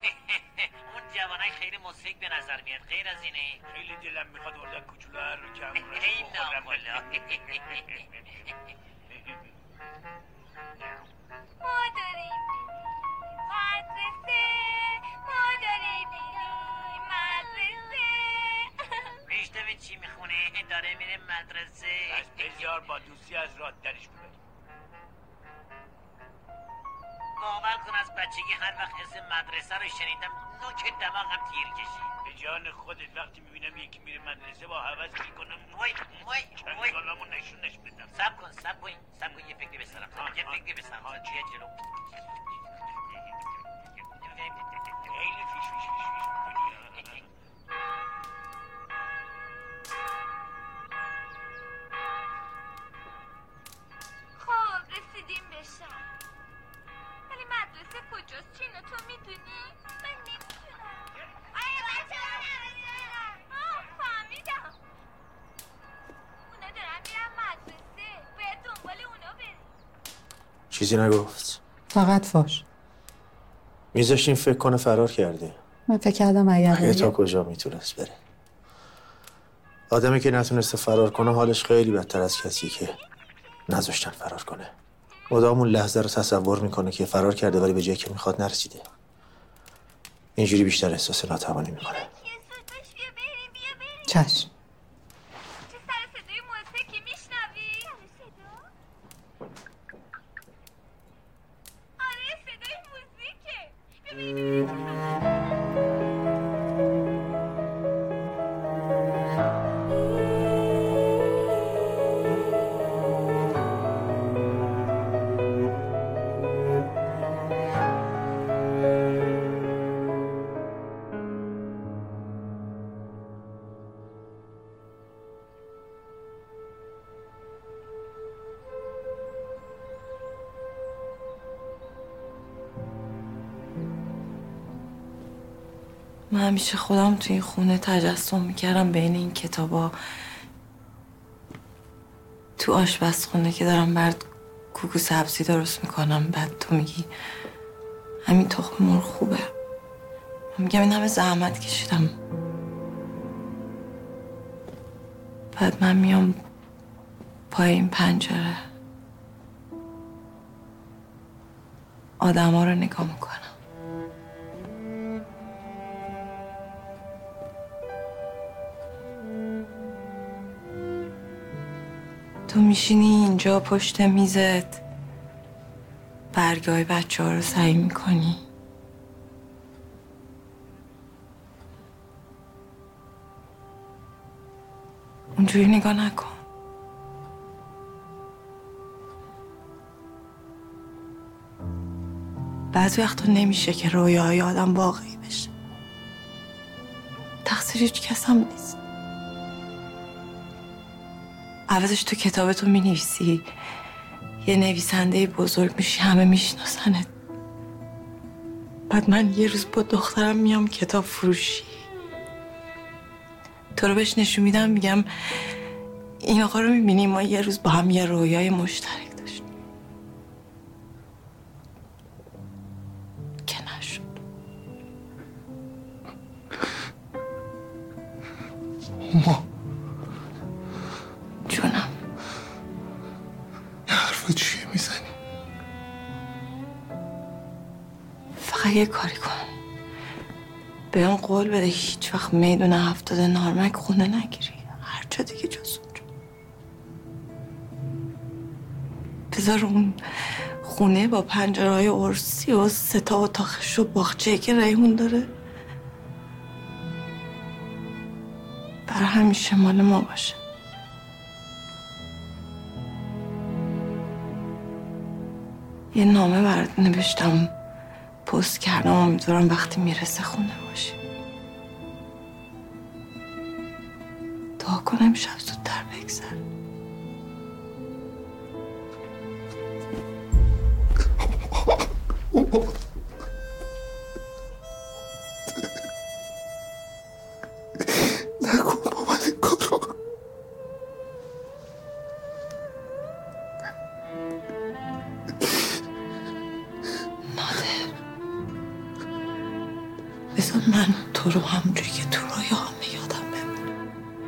اون جوانای خیلی مسیک به نظر میاد، غیر از اینه خیلی دلم میخواد اردک کوچولو هر رو که همون ای نامولا. ما داریم مدرسه، ما داریم مدرسه. میشنوید چی میخونه؟ داره میره مدرسه. از بسیار با دوستی از راه درش ببرید. باور کن از بچگی هر وقت اسم مدرسه رو شنیدم نوک دماغم تیر کشید. به جان خودت وقتی میبینم یکی میره مدرسه با هوس میکنم وای چنگالامو نشونش بدم. سب کن یه فکری بسرم یه فکری بسرم چیه جلو خیلی فیش میکنی. خب رسیدیم به شهر، ولی مدرسه کجاست؟ چینو تو میدونی؟ من نمیدونم. آیا بچه ها فهمیدم اونا دارن میرن مدرسه، باید دنبال اونا بریم. چیزی نگفت؟ فقط فاش. میذاشتیم فکر کنه فرار کرده. من فکر کردم اگر تا کجا میتونست بره. آدمی که نتونسته فرار کنه حالش خیلی بدتر از کسی که نذاشتن فرار کنه. مدام اون لحظه رو تصور میکنه که فرار کرده ولی به جایی که میخواد نرسیده. اینجوری بیشتر احساس ناتوانی میکنه. چشم. چه سر صدای موسیقی میشنوی؟ آره صدای موزیکه. ببین من همیشه خودم توی این خونه تجسم میکردم بین این کتابا، تو آشپزخونه که دارم برات کوکو سبزی درست میکنم، بعد تو میگی همین تخم مرغ خوبه. من میگم این همه زحمت کشیدم، بعد من میام پای این پنجره آدما رو نگاه میکنم. تو میشینی اینجا پشت میزت، برگای بچه ها رو سعی میکنی، اونجوری نگاه نکن. بعضی وقتا نمیشه که رویاهای آدم واقعی بشه. تقصیر هیچ کس هم نیست. عوضش تو کتابتو مینویسی، یه نویسنده بزرگ میشی، همه میشناسنت. بعد من یه روز با دخترم میام کتاب فروشی، تو رو بهش نشون میدم، میگم این آقا رو میبینی ما یه روز با هم یه رویای مشترک داشتیم که نشد. ما جونم یه حرف چیه میزنی؟ فقط یه کاری کن، به اون قول بده هیچ وقت میدون 70 نارمک خونه نگیری، هر جا دیگه جز اونجا. بذار اون خونه با پنجرهای ارسی و 3 تا اتاقش و باغچه‌ای که ریحون داره برای همیشه مال ما باشه. یه نامه برات نوشتم، پست کردم، امیدوارم وقتی میرسه خونه باشی. دعا کنم شب زودتر بگذره. نکن با من این کارو. نادر بذار من تو رو همونجوری که تو رویاهامه یادم بمونه.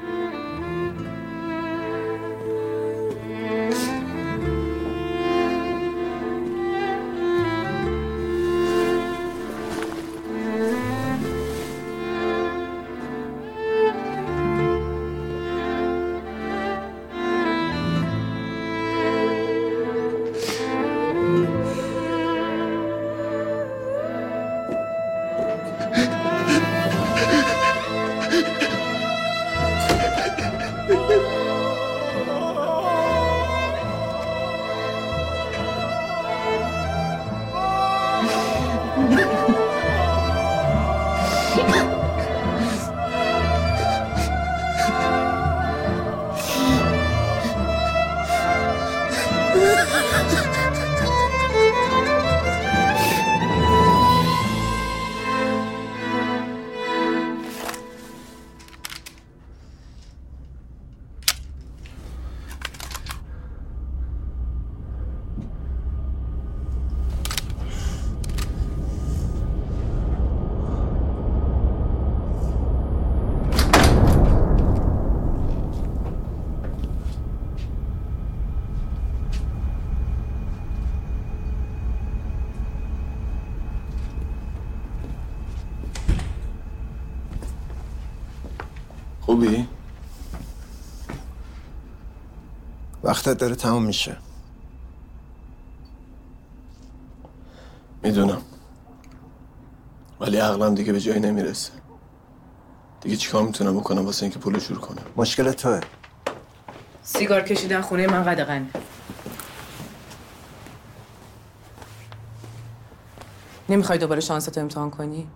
خوبی؟ وقتت داره تموم میشه. میدونم، ولی عقلم دیگه به جایی نمیرسه. دیگه چیکار میتونم بکنم واسه اینکه پولو جور کنم؟ مشکل توه. سیگار کشیدن خونه من قدغنه. نمیخوای دوباره شانستو امتحان کنی؟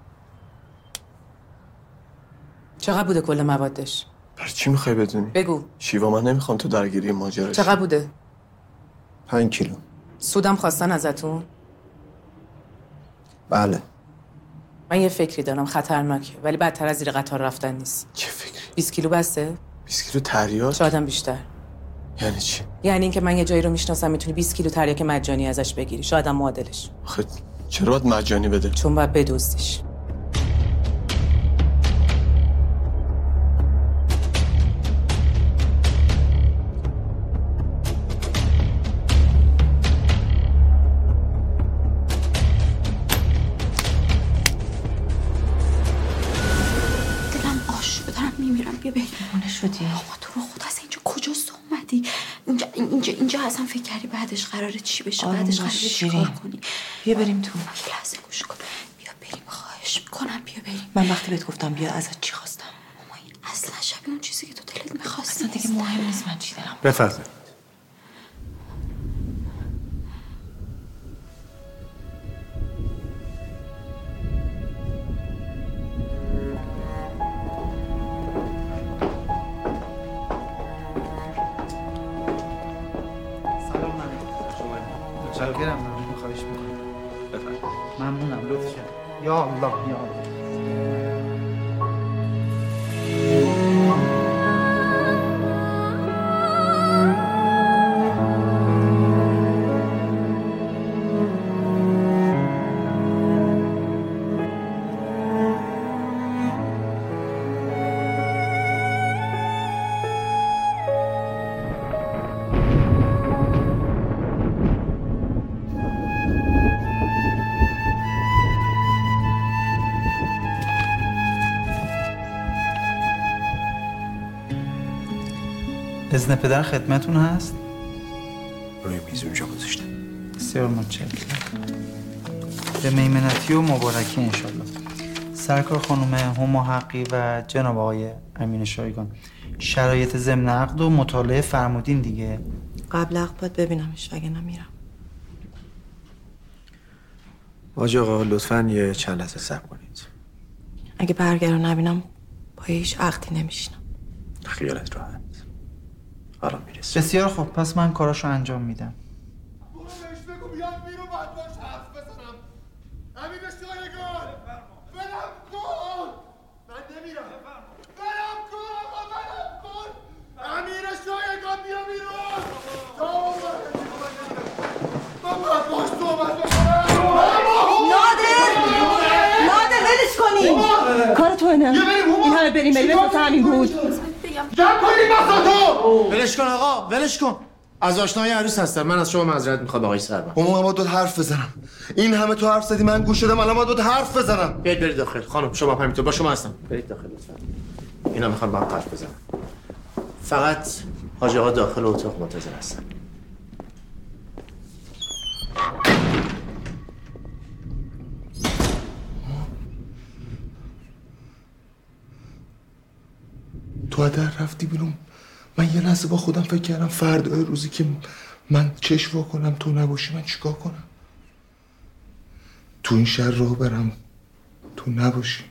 چقدر بوده کل موادش؟ برای چی میخوای بدونی؟ بگو. شیوا، من نمیخوام تو درگیری ماجراش. چقدر بوده؟ 5 کیلو. سودم خواستن ازتون؟ بله. من یه فکری دارم خطرناکه، ولی بدتر از زیر قطار رفتن نیست. چه فکری؟ 20 کیلو بسته؟ 20 کیلو تریاک؟ شایدم بیشتر. یعنی چی؟ یعنی اینکه من یه جایی رو میشناسم میتونی 20 کیلو تریاک مجانی ازش بگیری، شایدم معادلش. آخه چرا باید مجانی بده؟ چون باید بدزدیش. بیا بهمونه شدی. آقا تو رو خدا از اینجا کجاست اومدی؟ اینجا اصلا فکر کردی بعدش قراره چی بشه؟ بعدش قراره چیکار کنی؟ بیا بریم تو. یه لحظه گوش کن. بیا بریم، خواهش میکنم بیا بریم. من وقتی بهت گفتم بیا ازت چی خواستم؟ اما این اصلا شبیه اون چیزی که تو دلت میخواستی اصلا دیگه مهم نیست من چی دلم. بفرمایید. متشکرم. ممنون، خواهش میکنم. بفرمایید. ممنونم، لطف کردید. یا الله یا الله. اذن پدر خدمتون هست؟ روی میز اونجا گذاشتم. بسیار متشکرم. به میمنتی و مبارکی انشالله. سرکار خانم هما حقی و جناب آقای امین شایگان، شرایط ضمن عقد و مطالعه فرمودین دیگه؟ قبل عقد باید ببینمش وگه نمیرم. حاج آقا لطفاً یه چند لحظه صبر کنید. اگه برگر رو نبینم با هیچ عقدی نمیشینم. خیالت راحت. حالا میرسه. بسیار خوب، پس من کاراشو انجام میدم. برو بهش بگو بیاد بیرون باید باش حرف بزنم. امین شایگان برم کن. من نمیرم. برم کن آقا، برم کن. امین شایگان بیا بیرون. من باید باش صحبت بکنم. نادر ولش کنیم. ایمیل واسه همین بود. جمع کنید بساتو. ولش کن آقا، ولش کن. از آشنای عروس هستم. من از شما معذرت میخوام آقای سربن. من باید حرف بزنم. این همه تو حرف زدی من گوش دادم، الان باید حرف بزنم. برید داخل. خانم شما همینطور با شما هستم. برید داخل لطفا. اینا میخوان با هم حرف بزنن. فقط حاج آقا داخل اتاق منتظر هستن. تو در رفتی بیرون. من یه لحظه با خودم فکر کردم فردای روزی که من چشم وا کنم تو نباشی من چیکار کنم؟ تو این شهر راه برم تو نباشی.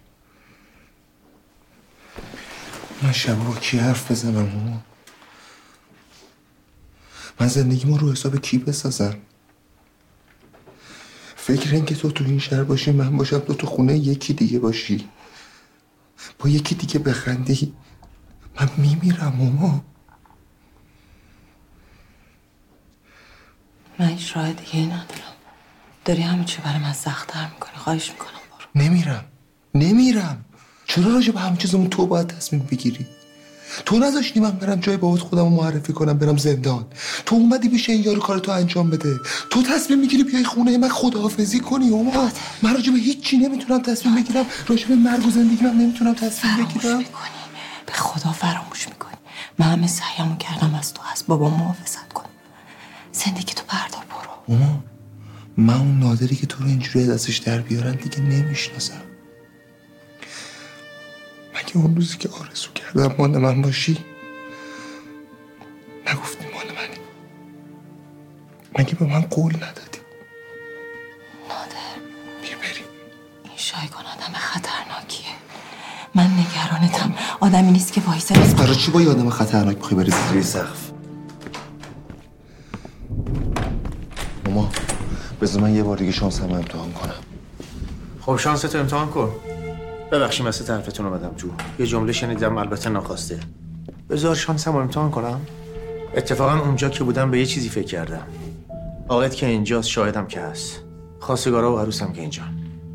من شب با کی حرف بزنم؟ من زندگیمو رو حساب کی بسازم؟ فکر این که تو این شهر باشی من باشم، تو خونه یکی دیگه باشی، با یکی دیگه بخندی، من میمیرم ماما. من هیچ راه دیگه ای ندارم. داری همه چی برای من سخت‌تر میکنی. خواهش میکنم برو. نمیرم. چرا راجع به همه چیزمون تو باید تصمیم بگیری؟ تو نذاشتی من برم جای بابات خودم رو معرفی کنم برم زندان. تو اومدی بشه این یارو کارتو انجام بده. تو تصمیم میگیری بیای خونه من خداحافظی کنی. اوما من راجع به هیچ چی نمیتونم تصمیم بگیرم. راجع به مرگ و زندگی من نمیتونم تصمیم بگیرم. به خدا فراموش میکنی. من همه سعیمو کردم از تو از بابا محافظت کنم. زندگی تو بردار برو. اوما من اون نادری که تو رو اینجوری دستش در بیارن دیگه نمیشناسم. مگه اون روزی که آرزو کردم مال من باشی نگفتی مال منی؟ مگه به من قول ندادی؟ نادر بیا بریم. این شایگان آدم خطرناکیه. من نگرانتم. آدمی نیست که وایسه نیست. برای چی با یه آدم خطرناک بخوای بری زیر سقف؟ ماما بذار من یه بار دیگه شانسمو امتحان کنم. خب شانستو امتحان کن. ببخشید واسه طرفتون اومدم جو. یه جمله شنیدم البته ناخواسته. بذار شانسمو امتحان کنم. اتفاقا اونجا که بودم به یه چیزی فکر کردم. عاقد که اینجاست، شاهدم که هست. خواستگارا و عروسم که اینجا.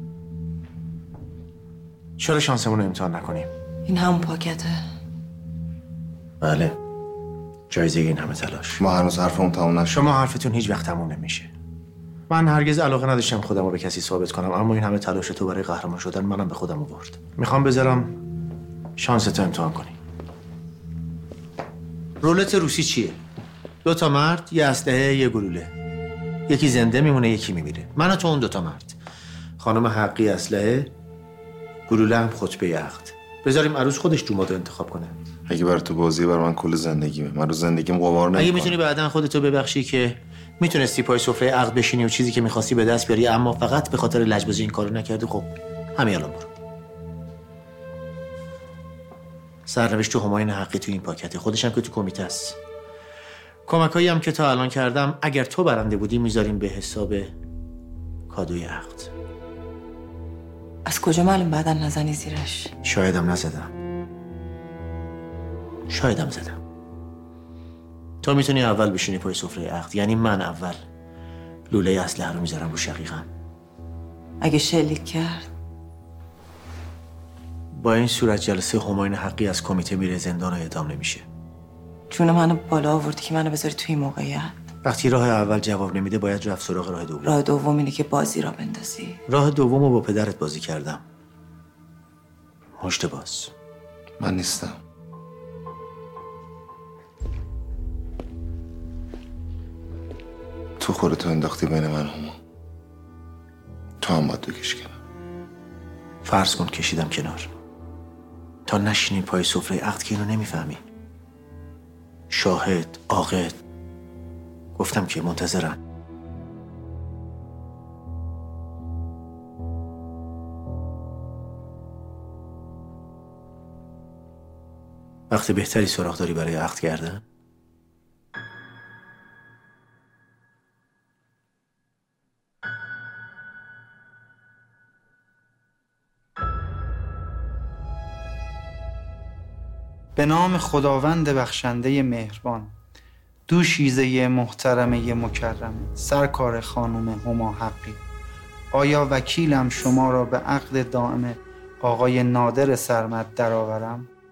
چرا شانسمون رو امتحان نکنیم؟ این همون پاکته؟ بله. جایزه این همه تلاش. ما هنوز حرفمون تموم نشد. شما حرفتون هیچ وقت تموم نمیشه. من هرگز علاقه نداشتم خودم رو به کسی ثابت کنم، اما این همه تلاش تو برای قهرمان شدن منم به خودم آورد. میخوام بذارم شانستو امتحان کنی. رولت روسی چیه؟ 2 مرد، یه اسلحه، یه گلوله. یکی زنده میمونه، یکی میمیره. من و تو اون 2 مرد. خانم حقی اسلحه، گلوله هم خطبه عقد. بذاریم عروس خودش جوماتو انتخاب کنه. اگه برای تو بازی برای من کل زندگیمه. من رو زندگیم قمار نمی‌کنم. اگه میتونی بعداً خودتو ببخشی که میتونستی پای سفره عقد بشینی و چیزی که میخواستی به دست بیاری اما فقط به خاطر لجبازی این کارو نکردی، خب همین الان برو. سرنوشت تو همایون حقی تو این پاکته، خودش هم که تو کمیته است. کمکایی هم که تا الان کردم اگر تو برنده بودی میذاریم به حساب کادوی عقد. از کجا معلوم بعداً نزنی زیرش؟ شایدم نزدم. شایدم زدم. تو میتونی اول بشینی پای سفره عقد، یعنی من اول لوله اسلحه رو میذارم رو شقیقم. اگه شلیک کرد؟ با این صورت جلسه همایون حقی از کمیته میره زندان و اعدام نمیشه. چون منو بالا آوردی که منو بذاری توی این موقعیت. وقتی راه اول جواب نمیده باید رفت سراغ راه دوم. راه دوم اینه که بازی را بندازی. راه دومو با پدرت بازی کردم. مشت باز. من نیستم. تو خودتو انداختی بین من هما. تو هم باید بکش کنم. فرض کن کشیدم کنار. تا نشینی پای سفره عقد که اینو نمیفهمی. شاهد، عاقد. گفتم که منتظرم. وقت بهتری سراغ داری برای عقد کردن؟ به نام خداوند بخشنده مهربان. دوشیزه محترمه مکرمه، سرکار خانم هما حقی، آیا وکیلم شما را به عقد دائم آقای نادر سرمد درآورم؟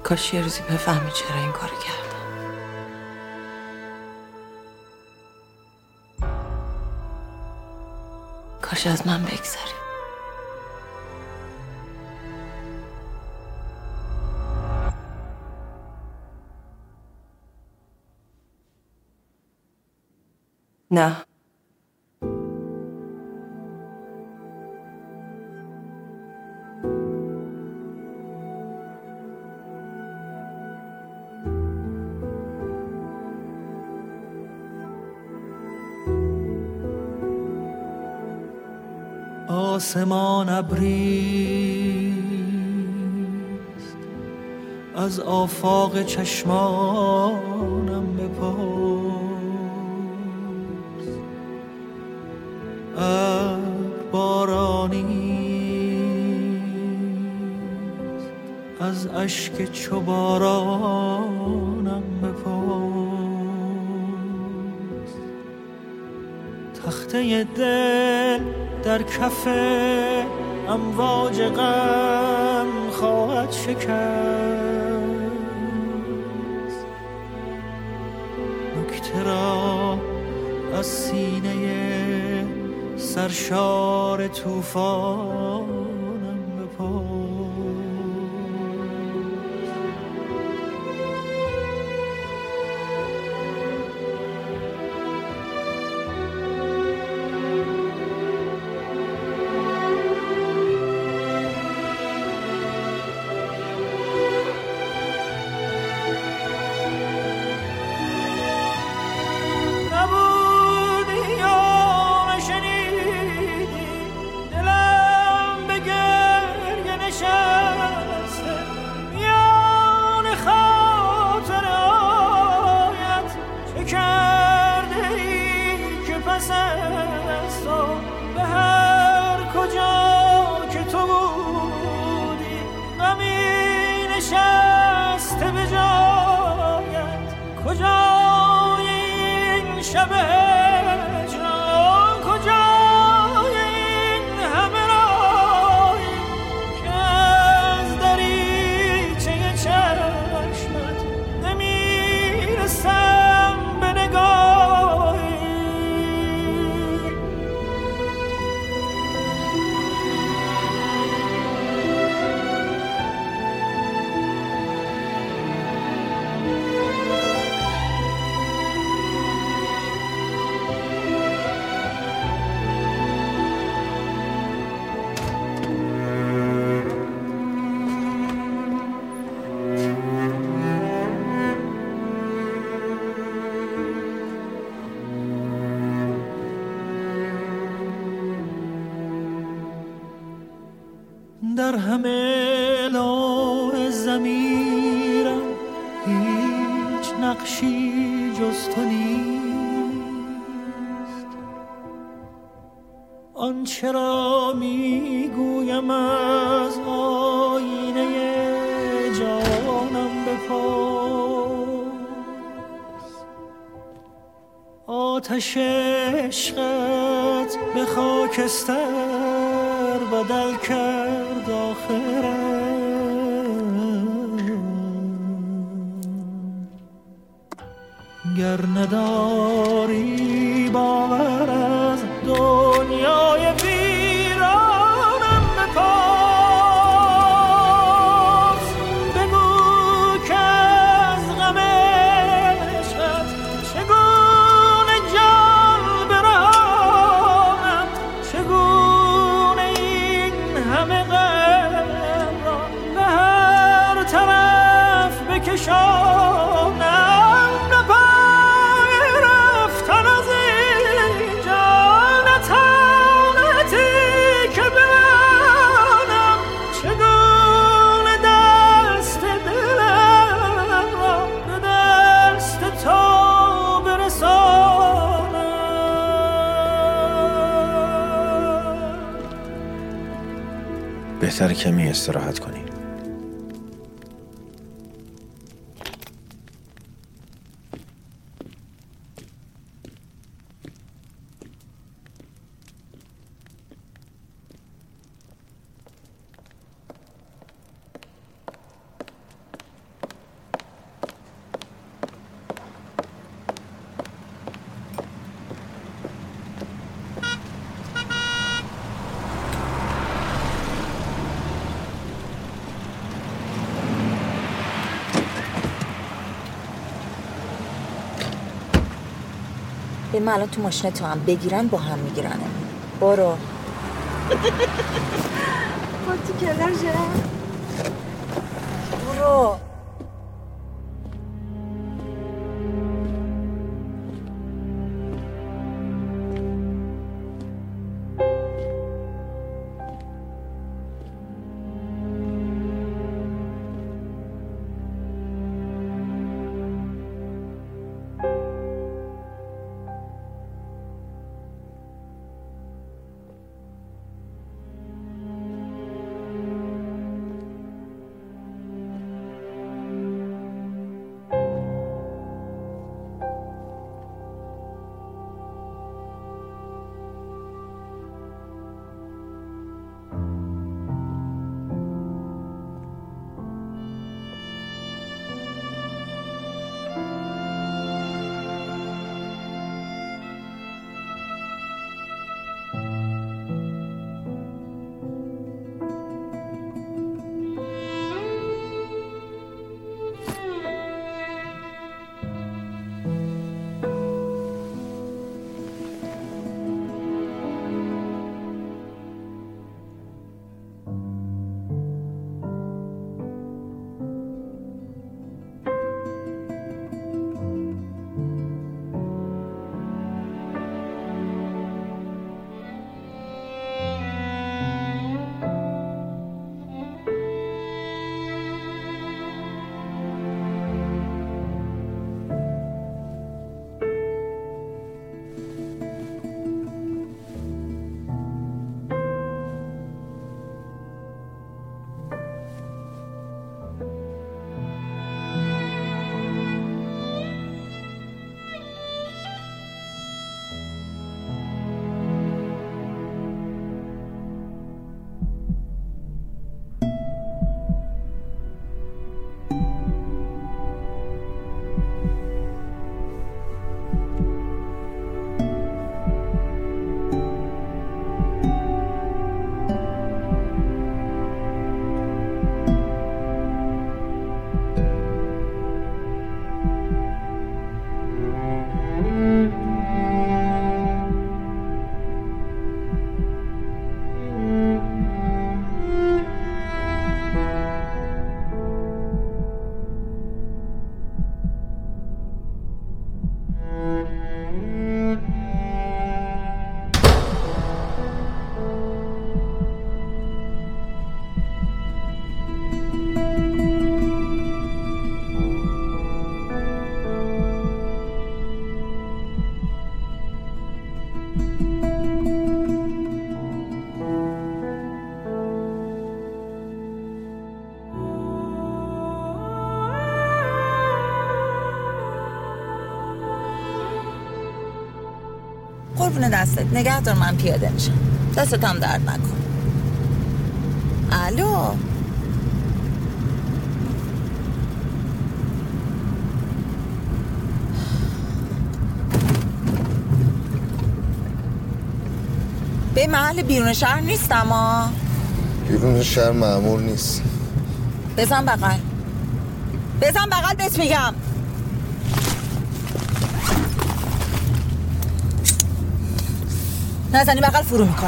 کاش یه روزی بفهمی چرا این کارو کردم. کاش از من بگذری. نه. آسمان ابریست از آفاق چشمانم بپرس، بارانیست از اشک چو بارانم بپرس. تخته دل در کف امواج غم خواهد شکست، نکته را از سینه سرشار طوفانم بپرس. کجای این شب هجران، کجای این همه راهی که از دریچه چشمت نمیرسم به نگاهی. در همه لوح ضمیرم هیچ نقشی جز تو نیست. آنچه را میگویم از آینه جانم بپرس. آتش عشقت به خاکستر بدل کرد آخرم. گر نداری باور از دنیای ویرانم بپرس. بگو که از غم عشقت چگونه جان برهانم، چگونه این همه غم را به هر طرف بکشانم. بهتر کمی استراحت کنی. به من الان تو ماشین تو هم بگیرن با هم میگیرنه. برو. تو کلرژه. برو. قربون دستت نگه دار، من پیاده میشم. دستت هم درد نکن. الو به محل بیرون شهر نیستم ها. بیرون شهر مأمور نیست. بزن بغل بهت میگم. نزنی بغل فرو میکنم.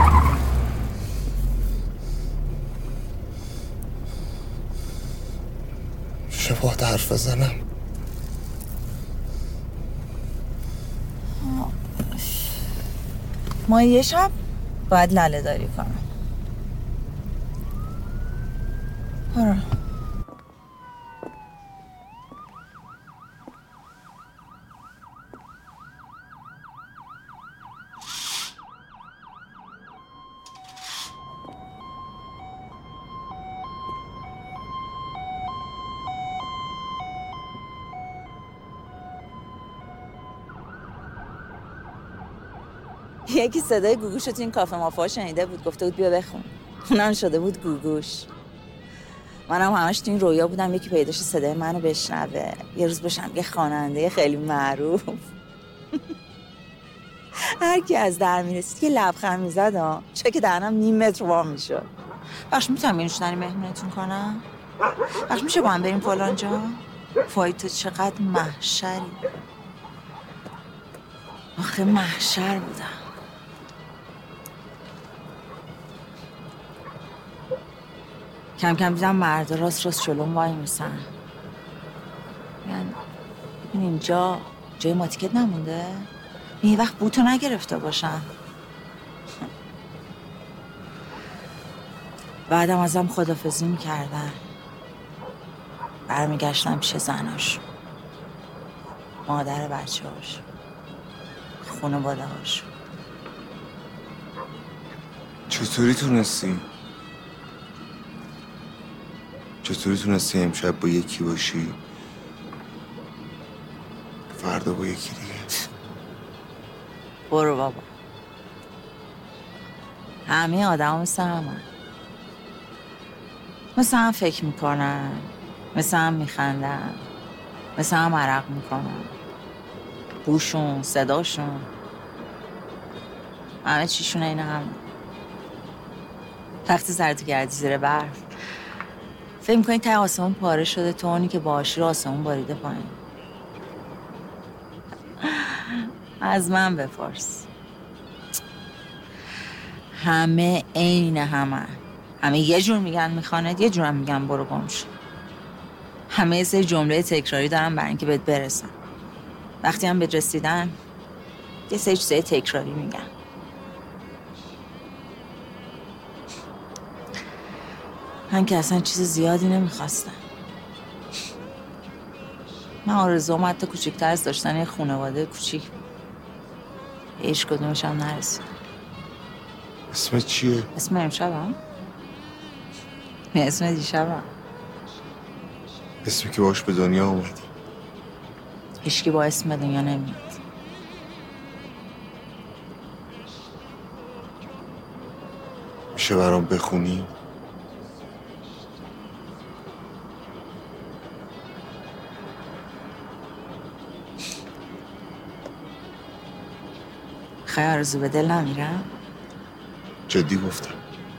چه باید حرف بزنم؟ ما یه شب باید لله داری کنم. برو. یکی صدای گوگوش رو تو این کافه مافا شنیده بود، گفته بود بیا بخون. اونم شده بود گوگوش. منم همش تو این رویا بودم یکی پیداش صدای منو بشنوه، یه روز بشم یه خواننده خیلی معروف. هر کی از در میرسید یه لبخند میزد چه که دهنم نیم متر وا میشد. بخش میتونم اینو شدنی مهمونتون کنم؟ بخش میشه با هم بریم فلان جا؟ فای تو چقدر محشری. آخه محشر بودم. کم کم دیدم مرد راست جلوم وای میسن. یعنی اینجا جای ماتیکت نمونده؟ این وقت بوتو نگرفته باشم. بعدم ازم خدافظی میکردن. برمیگشتم پیش زناش، مادر بچه هاش، خانواده هاش. چطوری تونستی امشب با یکی باشی فردا با یکی دیگه؟ برو بابا، همه آدم ها مثل همه، مثل هم فکر میکنن، مثل هم میخندن، مثل هم عرق میکنن، بوشون، صداشون، همه چیشون اینه هم. وقتی سرتو کردی زیر برف فکر میکنی ته آسمون پاره شده، تو اونی که باهاشی رو آسمون باریده پایین. از من بپرس. همه عین همه یه جور میگن میخواند، یه جور هم میگن برو گم شو. همه یه سری جمله تکراری دارن برای اینکه بهت برسن. وقتی هم بهت رسیدن یه سری چیزای تکراری میگن. من که اصلا چیز زیادی نمیخواستم. من آرزوام حتی کوچیک‌تر از داشتن یه خانواده کوچیک بود. هیچ کدومش هم نرسید. اسمت چیه؟ اسم امشبم؟ اسم دیشبم. اسمی که باش به دنیا اومدی. هیچکی با اسم به دنیا نمیاد. میشه برام بخونی؟ خیلی آرزو به دل نمیرم؟ جدی گفتم.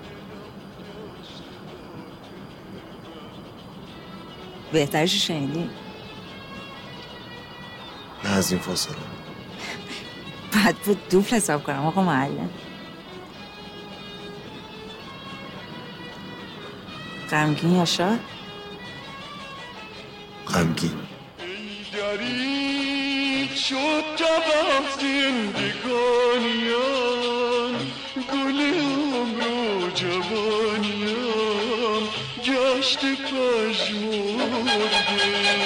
بهترشو شنیدی؟ نه از این فاصله. بعد بود دوبل حساب کنم آقا معلم. غمگین یا شاد؟ غمگین. دریغ شد جواب زندگانیم، گل عمر و جوانیم گشت پژمرده.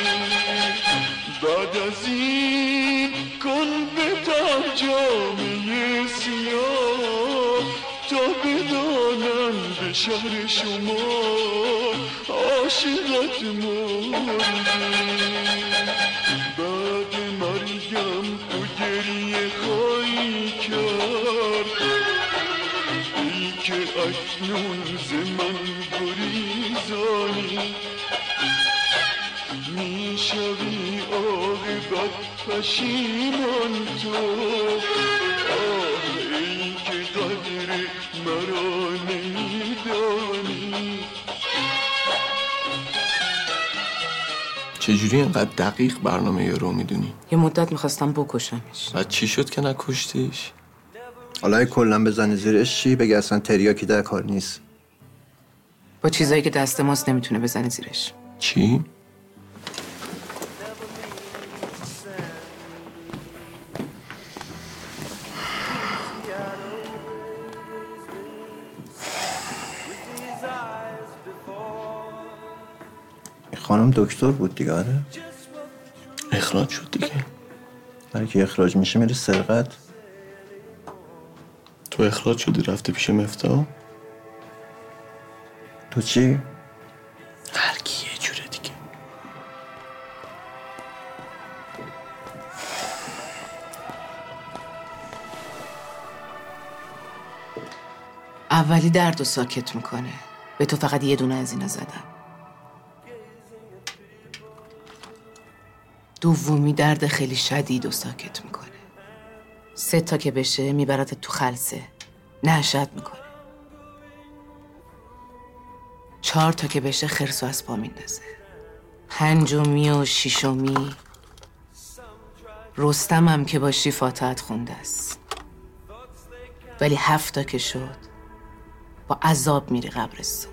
بعد از این کن بدم جامعه سیاه تا بدانم به شهر شما عاشقت مرده. بعد مرگم تو گریه خواهی کرد، ای که اکنون ز من گریزانی. میشوی عاقبت پشیمان تو، آه ای که قدر مرا نمیدانی. چجوری اینقدر دقیق برنامه یارو میدونی؟ یه مدت میخواستم بکشمش. بعد چی شد که نکشتیش؟ حالا کلا بزنی زیرش چی؟ بگه اصلا تریاکی در کار نیست. با چیزایی که دست ماست نمیتونه بزنی زیرش. چی؟ خانم دکتر بود دیگه. آره اخراج شد دیگه. برای که اخراج میشه میره سرقت. تو اخراج شدی رفته پیش مفتاح؟ تو چی؟ هر کی یه جوره دیگه. اولی درد رو ساکت میکنه. به تو فقط یه دونه از اینا زدم. دومی درد خیلی شدید و ساکت میکنه. 3 تا که بشه میبرد تو خلسه، نشت میکنه. 4 تا که بشه خرسو از پا میندازه. 5می و 6می رستم هم که باشی فاتحت خونده است، ولی 7 تا که شد با عذاب میری قبرستون.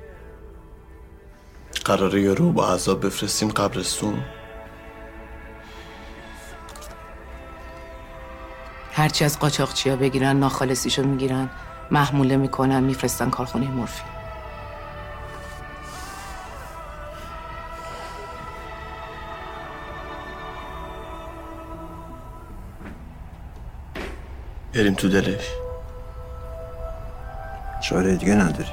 قراره یارو با عذاب بفرستین قبرستون؟ هرچی از قاچاقچیا بگیرن ناخالصیشو میگیرن، محموله میکنن، میفرستن کارخونه مورفین. بریم تو دلش. چاره دیگه نداری.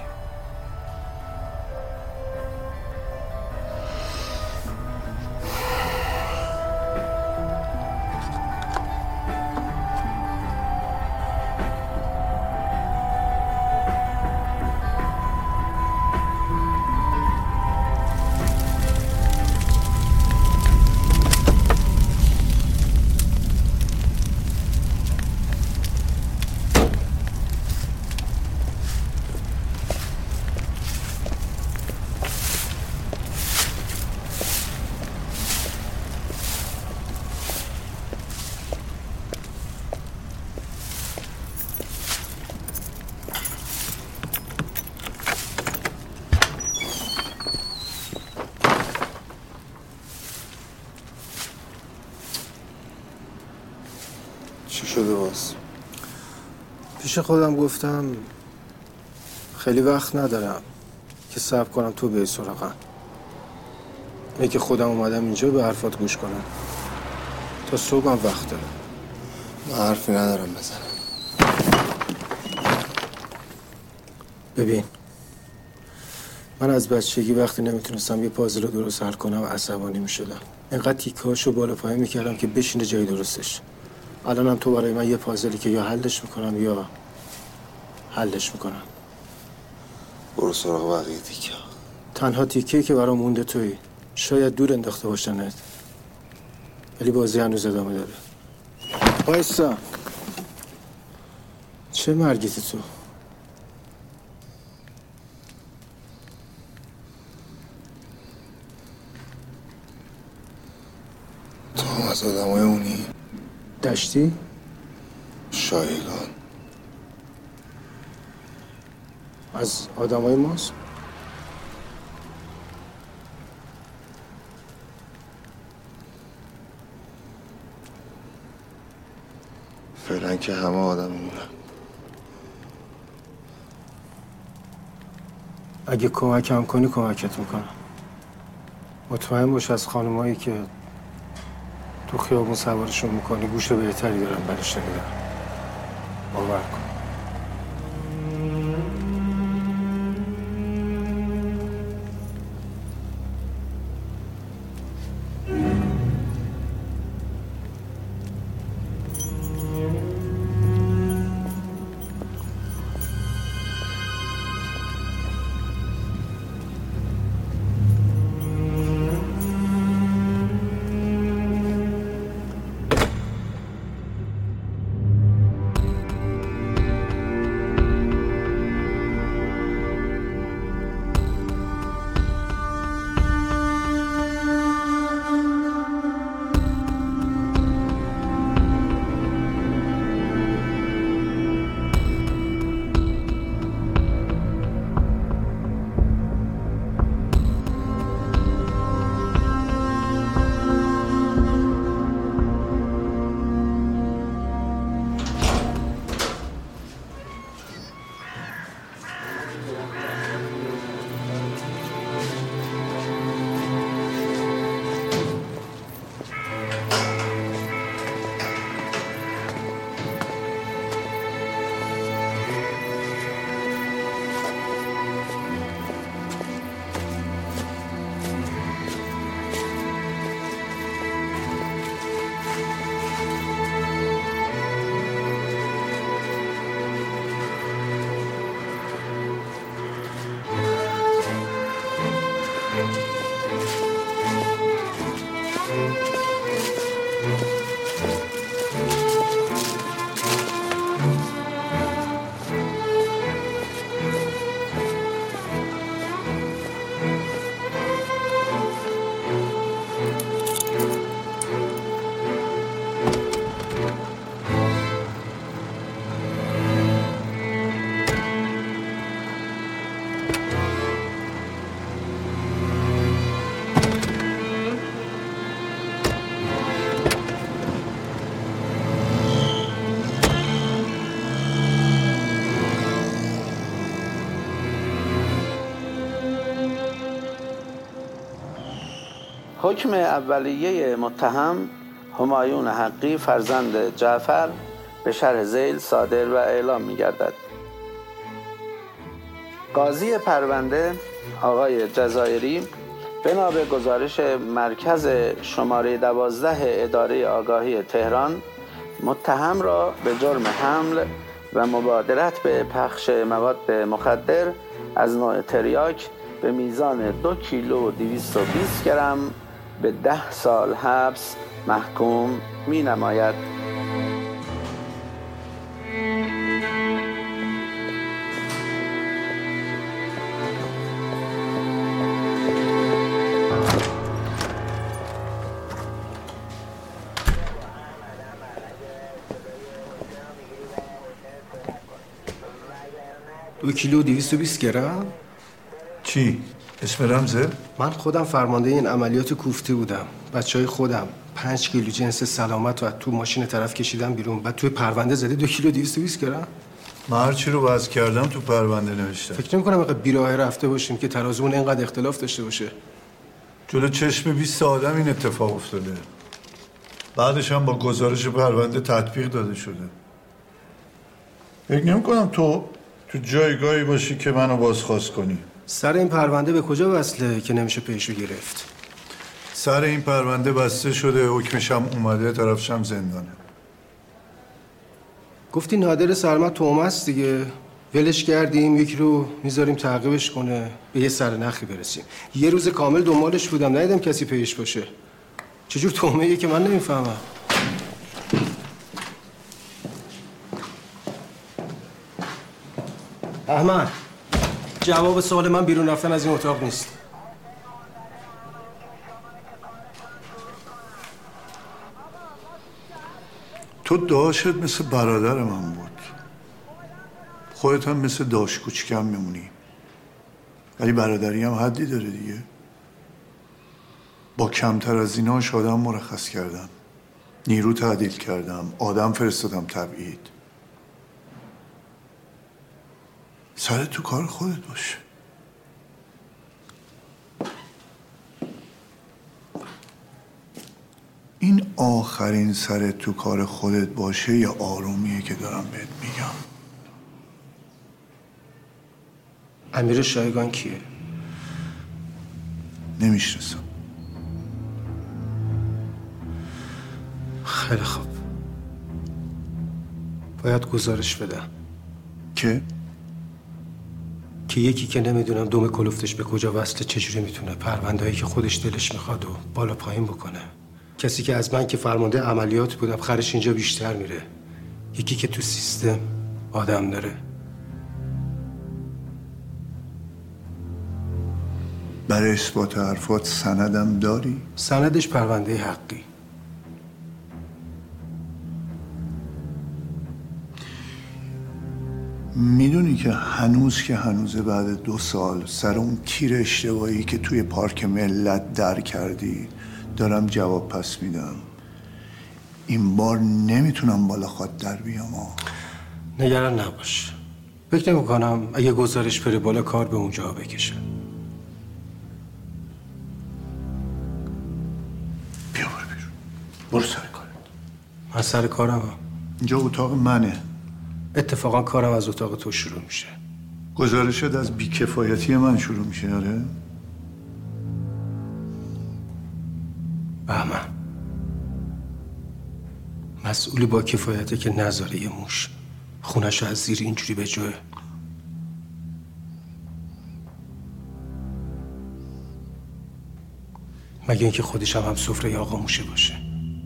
چی شده باز؟ پیش خودم گفتم خیلی وقت ندارم که صبر کنم تو بیای سراغم. اینه که خودم اومدم اینجا به حرفات گوش کنم. تا صبحم وقت دارم. من حرفی ندارم بزنم. ببین، من از بچگی وقتی نمیتونستم یه پازل رو درست حل کنم عصبانی میشدم. اینقدر تیکه‌هاشو بالا پایین میکردم که بشینه جای درستش. الانم تو برای من یه پازلی که یا حلش میکنم یا حلش میکنم. برو سراغ بقیه تیکه. تنها تیکه‌ای که برام مونده تویی. شاید دور انداخته باشنت، ولی بازی هنوز ادامه داره. وایسا. چه مرگیتی تو؟ تو هم از آدمای اونی؟ دشتی؟ شایگان. از آدمای ماست؟ فعلا که همه آدم مونن. اگه کمکم کنی کمکت میکنم. مطمئن باش از خانمایی که تو خیابون سوارشون میکنی گوش بهتری دارن برای شنیدن. باور کن. حکم اولیه متهم همایون حقی فرزند جعفر به شرح ذیل صادر و اعلام می‌گردد. قاضی پرونده آقای جزایری بنا به گزارش مرکز شماره 12 اداره آگاهی تهران متهم را به جرم حمل و مبادرت به پخش مواد مخدر از نوع تریاک به میزان 2 کیلو و 220 گرم به 10 سال حبس محکوم می نماید. دو کیلو و 220 گرم؟ چی؟ اسم رمزه؟ من خودم فرمانده این عملیات کوفتی بودم. بچهای خودم 5 کیلو جنس سلامت رو از تو ماشین طرف کشیدم بیرون. بعد توی پرونده زده 2 کیلو و 220 گرم؟ من هر چی رو وضع کردم تو پرونده نوشتم. فکر نمی‌کنم اینقدر بیراه رفته باشیم که ترازومون اینقدر اختلاف داشته باشه. جلو چشم 20 آدم این اتفاق افتاده. بعدش هم با گزارش پرونده تطبیق داده شده. فکر نمی‌کنم تو جایگاهی باشی که منو بازخواست کنی. سر این پرونده به کجا وصله که نمیشه پیشو گرفت؟ سر این پرونده بسته شده، حکمش هم اومده، طرفش هم زندانه. گفتی نادر سلمت تومه است دیگه. ولش کردیم، یکی رو میذاریم تعقیبش کنه، به یه سرنخی برسیم. یه روز کامل دنبالش بودم، ندیدم کسی پیش باشه. چجور تومه‌ایه که من نمیفهمم. احمد، جواب سوال من بیرون رفتن از این اتاق نیست. تو داشت مثل برادر من بود. خودت هم مثل داش کوچکم میمونی. ولی برادری هم حدی داره دیگه. با کمتر از ایناش آدم مرخص کردم، نیرو تعدیل کردم، آدم فرستادم تبعید. سرت تو کار خودت باشه. این آخرین سرت تو کار خودت باشه یا آرومیه که دارم بهت میگم؟ امیر شایگان کیه؟ نمیشناسم. خیلی خوب، باید گزارش بدم. که یکی که نمیدونم دم کلفتش به کجا وصله چجوری میتونه پروندهایی که خودش دلش میخواد و بالا پایین بکنه. کسی که از من که فرمانده عملیات بودم خرش اینجا بیشتر میره. یکی که تو سیستم آدم داره. برای اثبات حرفات سندم داری؟ سندش پرونده حقی. میدونی که هنوزه بعد 2 سال سر اون تیر اشتباهی که توی پارک ملت در کردی دارم جواب پس میدم. این بار نمیتونم بالا خود در بیام. نگران نباش. فکر نمی‌کنم اگه گزارش بره بالا کار به اونجا بکشه. بیا برو بیرون. برو سر کارت. من سر کارم هم. اینجا اتاق منه. اتفاقا کارم از اتاق تو شروع میشه. گزارشت از بیکفایتی من شروع میشه داره؟ بهمن، مسئولی با کفایته که نذاره یه موش خونشو از زیر اینجوری به جوه. مگه اینکه خودش هم سفره آقا موشه باشه.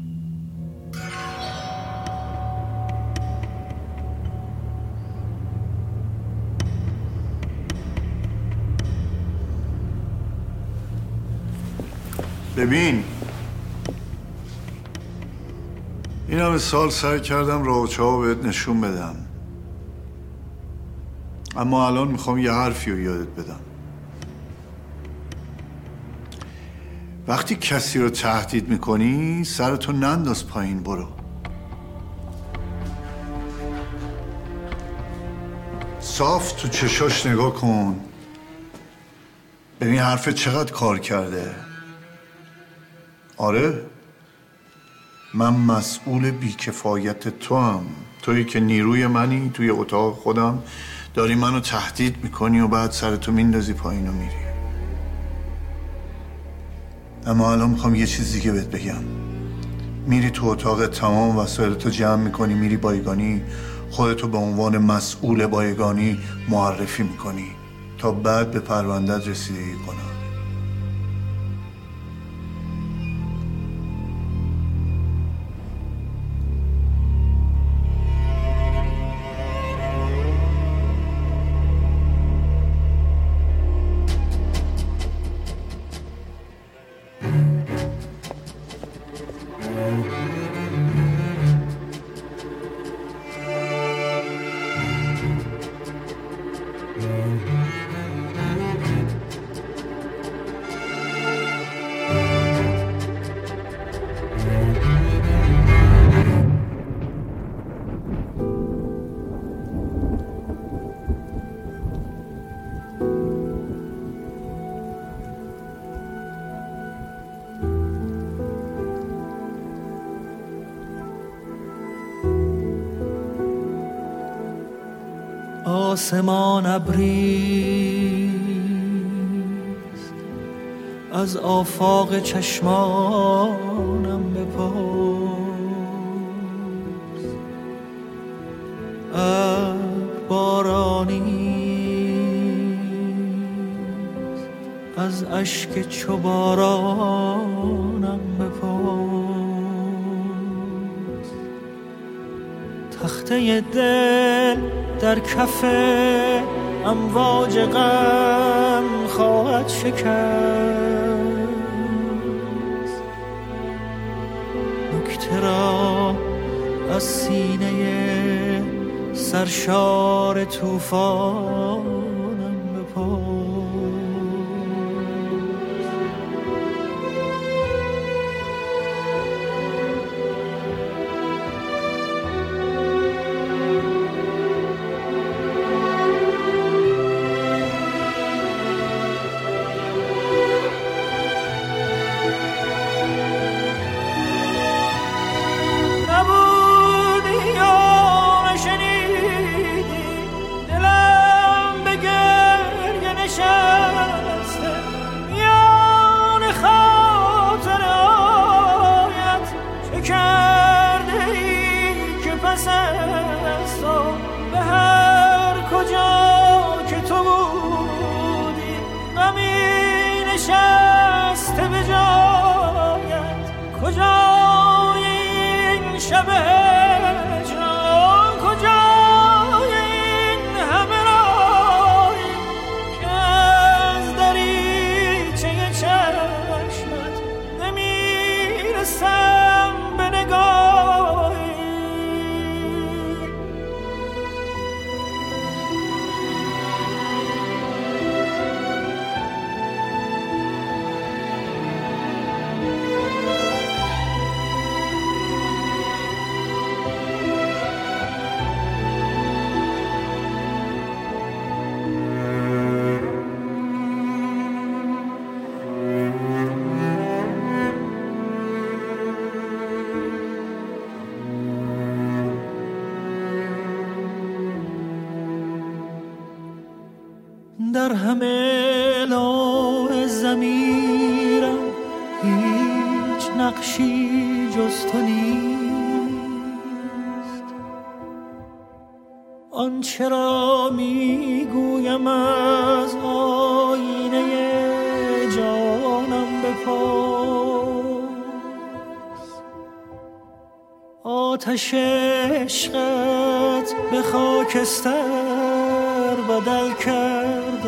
ببین، این همه سال سعی کردم راه و چاه بهت نشون بدم، اما الان میخوام یه حرفی رو یادت بدم. وقتی کسی رو تهدید میکنی سرتو ننداز پایین، برو. صاف تو چشاش نگاه کن، ببین حرفت چقدر کار کرده. آره، من مسئول بیکفایت تو هم. تویی که نیروی منی، توی اتاق خودم داری منو تهدید میکنی و بعد سرتو میندازی پایین و میری. اما الان میخوام یه چیز دیگه بهت بگم. میری تو اتاق، تمام وسایلتو جمع میکنی، میری بایگانی، خودتو به عنوان مسئول بایگانی معرفی میکنی تا بعد به پرونده‌ات رسیدگی کنم. آسمان ابریست از آفاق چشمانم بپرس. بارانیست از اشک چو بارانم بپرس. تخته دل در کف امواج غم خواهد شکست. نکته را از سینه سرشار طوفانم بپرس. در همه لوح ضمیرم هیچ نقشی جز تو نیست. آنچه را میگویم از آینه جانم بپرس. آتش عشقت به خاکستر بدل کرد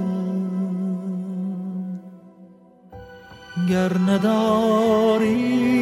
آخرم. گر نداری